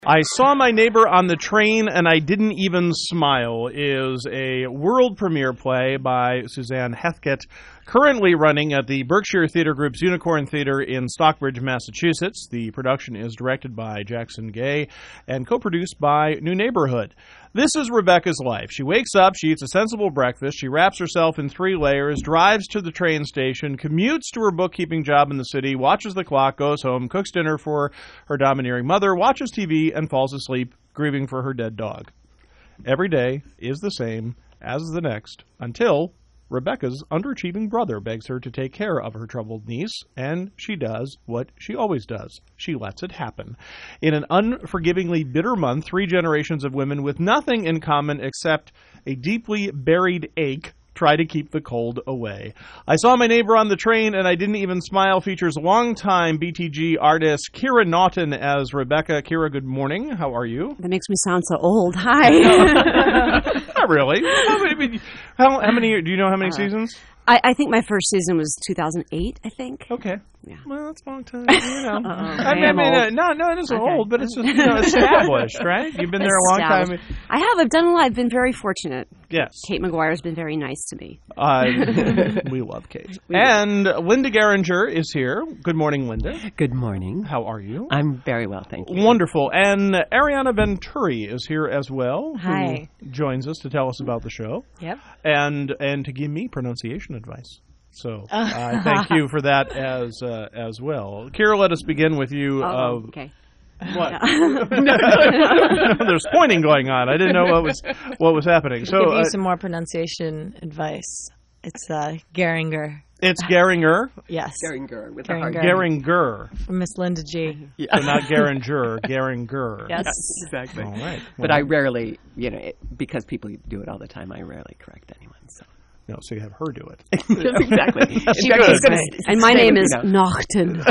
I Saw My Neighbor on the Train and I Didn't Even Smile is a world premiere play by Suzanne Hethgett, currently running at the Berkshire Theatre Group's Unicorn Theatre in Stockbridge, Massachusetts. The production is directed by Jackson Gay and co-produced by New Neighborhood. This is Rebecca's life. She wakes up, she eats a sensible breakfast, she wraps herself in 3 layers, drives to the train station, commutes to her bookkeeping job in the city, watches the clock, goes home, cooks dinner for her domineering mother, watches TV, and falls asleep, grieving for her dead dog. Every day is the same as the next, until Rebecca's underachieving brother begs her to take care of her troubled niece, and she does what she always does. She lets it happen. In an unforgivingly bitter month, 3 generations of women with nothing in common except a deeply buried ache try to keep the cold away. I Saw My Neighbor on the Train and I Didn't Even Smile features longtime BTG artist Kira Naughton as Rebecca. Kira, good morning. How are you? That makes me sound so old. Hi. Not really. How many? Do you know how many seasons? I think my first season was 2008, I think. Okay. Yeah. Well, that's a long time. You know. No, it isn't Okay. old, but it's just, established, right? You've been there a long time. I have. I've done a lot. I've been very fortunate. Yes. Kate McGuire's been very nice to me. We love Kate. And Linda Geringer is here. Good morning, Linda. Good morning. How are you? I'm very well, thank you. Wonderful. And Ariana Venturi is here as well. Hi. Who joins us to tell us about the show. Yep. And to give me pronunciation advice. So I thank you for that as well. Kira, let us begin with you. Okay. What? There's pointing going on. I didn't know what was happening. So give you some more pronunciation advice. It's Geringer. It's Geringer. Yes. Geringer with Geringer. a hard Geringer. From Miss Linda G. Yeah. So not Geringer, Geringer. Yes. Exactly. All right. But I rarely, because people do it all the time, I rarely correct anyone. So. No, so you have her do it. Exactly. And my name is Naughton.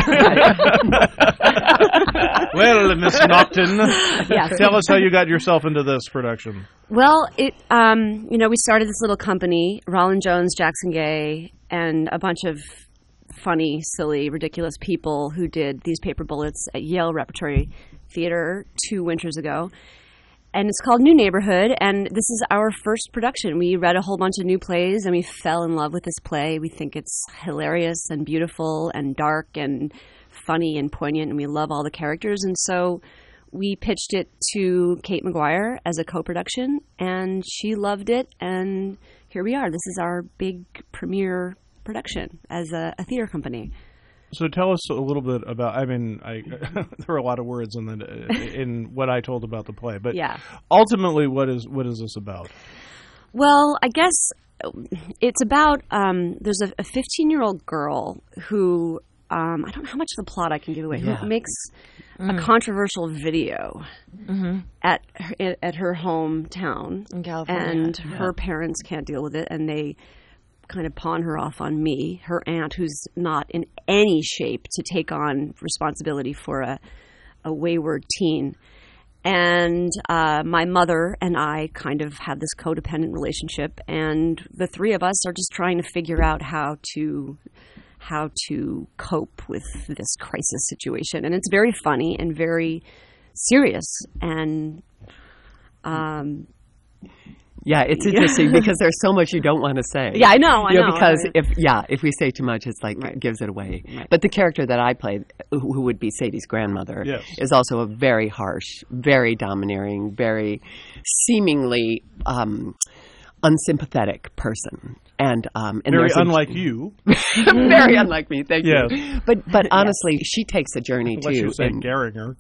Well, Miss Naughton, Yes. tell us how you got yourself into this production. Well, we started this little company, Rollin Jones, Jackson Gay, and a bunch of funny, silly, ridiculous people who did these paper bullets at Yale Repertory Theater 2 winters ago. And it's called New Neighborhood, and this is our first production. We read a whole bunch of new plays, and we fell in love with this play. We think it's hilarious and beautiful and dark and funny and poignant, and we love all the characters. And so we pitched it to Kate McGuire as a co-production, and she loved it, and here we are. This is our big premiere production as a theater company. So tell us a little bit about, there were a lot of words in what I told about the play, but Yeah. ultimately what is this about? Well, I guess it's about, there's a 15-year-old girl who, I don't know how much of the plot I can give away, who makes a controversial video at her hometown. In California. And her parents can't deal with it, and they kind of pawn her off on me, her aunt, who's not in any shape to take on responsibility for a wayward teen. And my mother and I kind of have this codependent relationship, and the 3 of us are just trying to figure out how to cope with this crisis situation. And it's very funny and very serious, and Yeah, it's interesting because there's so much you don't want to say. Yeah, I know. Because if we say too much, it's like it gives it away. Right. But the character that I played, who would be Sadie's grandmother, Yes. is also a very harsh, very domineering, very seemingly unsympathetic person. And Very unlike you. very unlike me. Thank Yes. you. But honestly, she takes a journey Unless too. you say Geringer.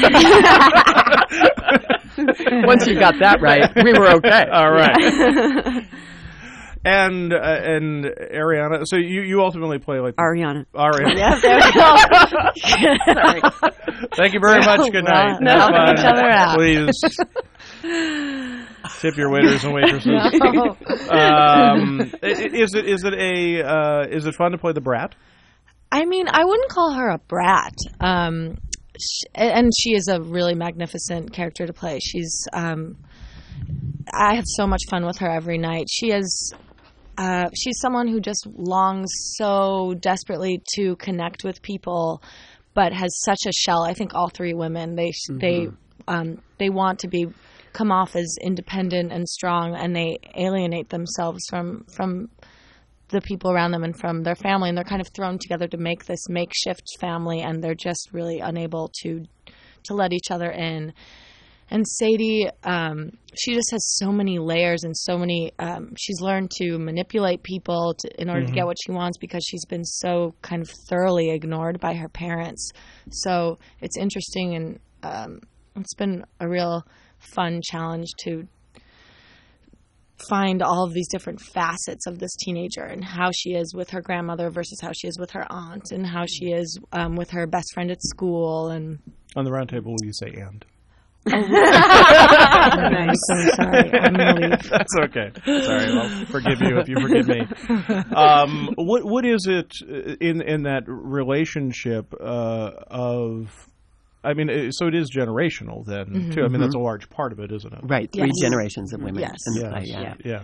Once you got that right, we were okay. All right. And Ariana, so you ultimately play like Ariana. Ariana. Yeah, there we go. Sorry. Thank you very much. Good night. No, Have helping fun. each other out. Please tip your waiters and waitresses. No. Is it fun to play the brat? I mean, I wouldn't call her a brat. And she is a really magnificent character to play. She's, I have so much fun with her every night. She's someone who just longs so desperately to connect with people, but has such a shell. I think all 3 women, they they want to come off as independent and strong, and they alienate themselves from the people around them and from their family, and they're kind of thrown together to make this makeshift family, and they're just really unable to let each other in. And Sadie, she just has so many layers and so many. She's learned to manipulate people in order to get what she wants, because she's been so kind of thoroughly ignored by her parents. So it's interesting, and it's been a real fun challenge to find all of these different facets of this teenager, and how she is with her grandmother versus how she is with her aunt, and how she is with her best friend at school. And on the round table, you say "and." I'm so sorry. I'm gonna leave. That's okay. Sorry, I'll forgive you if you forgive me. What is it in that relationship of? I mean, so it is generational then, too. I mean, that's a large part of it, isn't it? Right, three generations of women. Yes. In the play, yeah.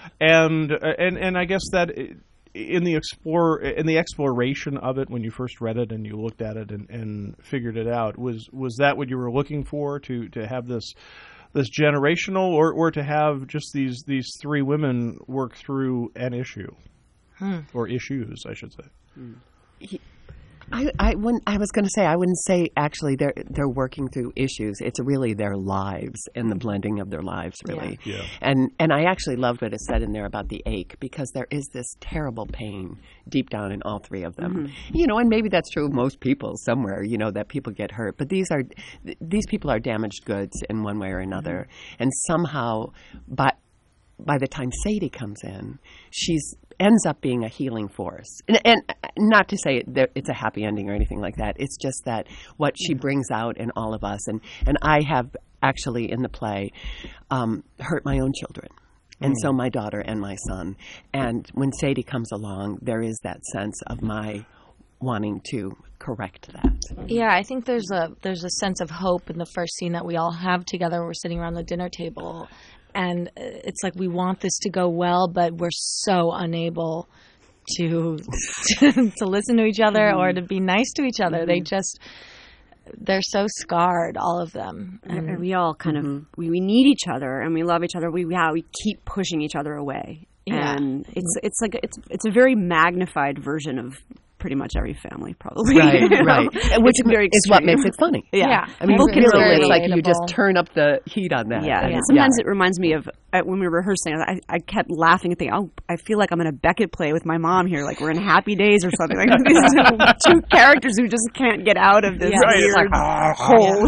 And I guess that in the exploration of it, when you first read it and you looked at it and figured it out, was that what you were looking for, to have this generational, or to have just these three women work through an issue or issues, I should say? I was going to say, I wouldn't say actually they're working through issues. It's really their lives and the blending of their lives, really. Yeah. And I actually loved what it said in there about the ache, because there is this terrible pain deep down in all three of them. And maybe that's true of most people somewhere, that people get hurt. But these people are damaged goods in one way or another. And somehow, by the time Sadie comes in, ends up being a healing force. And not to say it's a happy ending or anything like that. It's just that what she brings out in all of us. And I have actually in the play hurt my own children. And so my daughter and my son. And when Sadie comes along, there is that sense of my wanting to correct that. Yeah, I think there's a sense of hope in the first scene that we all have together. We're sitting around the dinner table, and it's like we want this to go well, but we're so unable to to listen to each other or to be nice to each other. They're so scarred, all of them. And we all kind of we need each other, and we love each other. We keep pushing each other away. Yeah. And it's a very magnified version of pretty much every family, probably. Right, right. Which is what makes it funny. Yeah. I mean, People can really, relate. it's like you just turn up the heat on that. Yeah. Sometimes it reminds me of when we were rehearsing, I kept laughing and thinking, I feel like I'm in a Beckett play with my mom here, like we're in Happy Days or something. Like these two characters who just can't get out of this weird hole.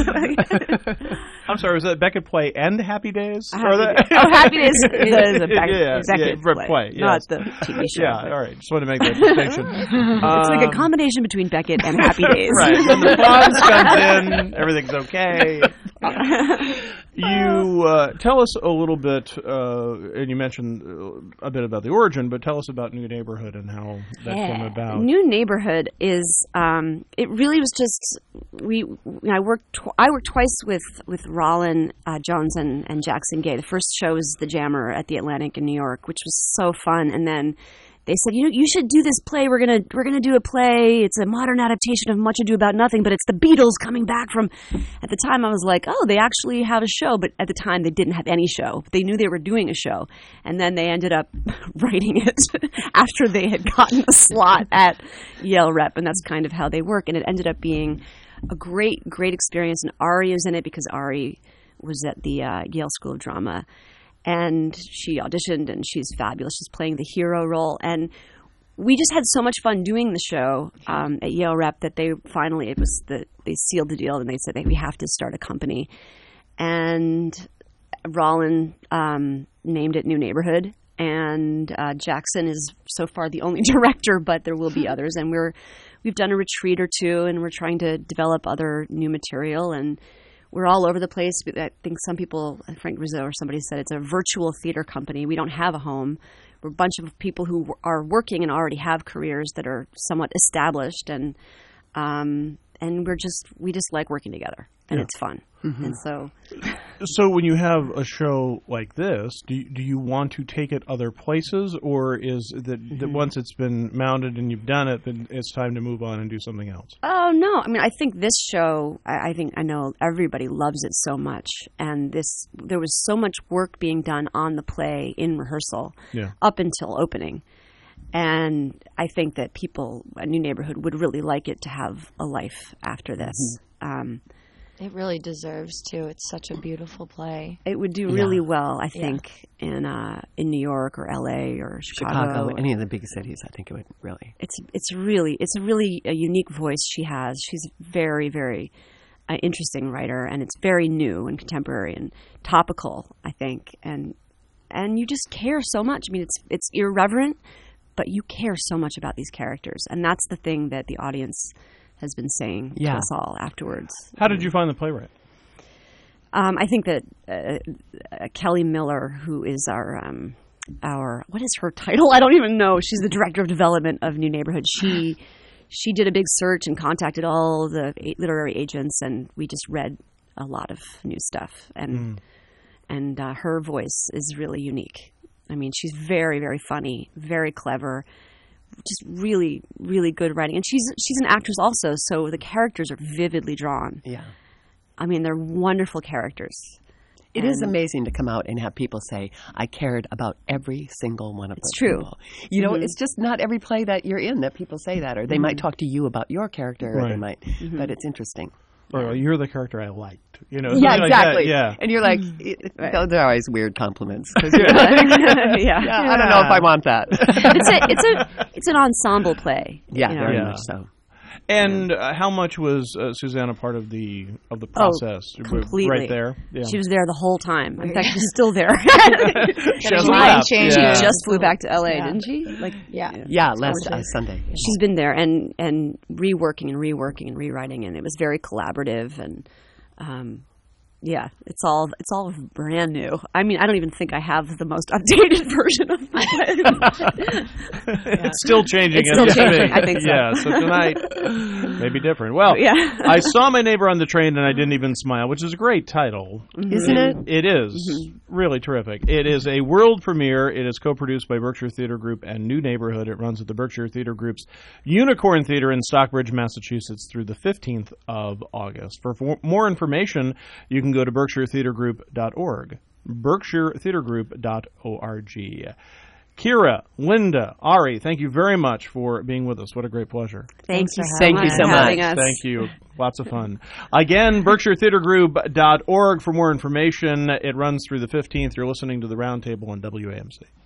I'm sorry, was that Beckett play and Happy Days? Happy Days is a Beckett play, not the TV show. Yeah, all right. Just want to make that distinction. It's like a combination between Beckett and Happy Days. Right. When the Fonz comes in, everything's okay. You tell us a little bit, and you mentioned a bit about the origin, but tell us about New Neighborhood and how that came about. New Neighborhood is it really was just I worked twice with Rollin Jones and Jackson Gay. The first show was The Jammer at the Atlantic in New York, which was so fun, and then they said, you should do this play. We're gonna do a play. It's a modern adaptation of Much Ado About Nothing, but it's the Beatles coming back from. At the time, I was like, oh, they actually have a show. But at the time, they didn't have any show. They knew they were doing a show, and then they ended up writing it after they had gotten a slot at Yale Rep, and that's kind of how they work. And it ended up being a great experience. And Ari was in it because Ari was at the Yale School of Drama. And she auditioned, and she's fabulous. She's playing the hero role. And we just had so much fun doing the show at Yale Rep that they sealed the deal, and they said, hey, we have to start a company. And Rollin named it New Neighborhood. And Jackson is so far the only director, but there will be others. And we've done a retreat or two, and we're trying to develop other new material. And we're all over the place. I think some people, Frank Rizzo or somebody said, it's a virtual theater company. We don't have a home. We're a bunch of people who are working and already have careers that are somewhat established, and we just like working together, and it's fun. And so So when you have a show like this, do you want to take it other places, or is that once it's been mounted and you've done it, then it's time to move on and do something else? Oh no! I mean, I think this show. I know everybody loves it so much, and there was so much work being done on the play in rehearsal up until opening, and I think that people, a New Neighborhood, would really like it to have a life after this. It really deserves to. It's such a beautiful play. It would do really well, I think, in New York or L.A. or Chicago, any of the big cities. I think it would really. It's really a unique voice she has. She's a very, very interesting writer, and it's very new and contemporary and topical, I think, and you just care so much. I mean, it's irreverent, but you care so much about these characters, and that's the thing that the audience has been saying to us all afterwards. How did you find the playwright? I think that Kelly Miller, who is our what is her title? I don't even know. She's the director of development of New Neighborhood. She did a big search and contacted all the literary agents, and we just read a lot of new stuff. And her voice is really unique. I mean, she's very, very funny, very clever. Just really, really good writing. And she's an actress also, so the characters are vividly drawn. Yeah. I mean, they're wonderful characters. It is amazing to come out and have people say, I cared about every single one of those people. You know, it's just not every play that you're in that people say that, or they might talk to you about your character, or they might, but it's interesting. Or you're the character I liked. You know, yeah, exactly. Like And you're like, those are always weird compliments. I don't know if I want that. It's an ensemble play. Yeah, very much so. And how much was Susanna part of the process? Completely. Right there? Yeah. She was there the whole time. In fact, she's still there. She hasn't left. She just flew back to L.A., didn't she? Yeah, last Sunday. She's been there and reworking and rewriting, and it was very collaborative and it's all brand new. I mean, I don't even think I have the most updated version of it. It's still changing. It's still changing. I think so. Yeah, so tonight may be different. Well, I saw My Neighbor on the Train and I Didn't Even Smile, which is a great title. Isn't it? It is. Really terrific. It is a world premiere. It is co-produced by Berkshire Theater Group and New Neighborhood. It runs at the Berkshire Theater Group's Unicorn Theater in Stockbridge, Massachusetts through the 15th of August. For more information, you can go to berkshiretheatergroup.org. berkshiretheatergroup.org. Kira, Linda, Ari, thank you very much for being with us. What a great pleasure. Thank you so much. Thank you. Lots of fun. Again, berkshiretheatergroup.org for more information. It runs through the 15th. You're listening to the Roundtable on WAMC.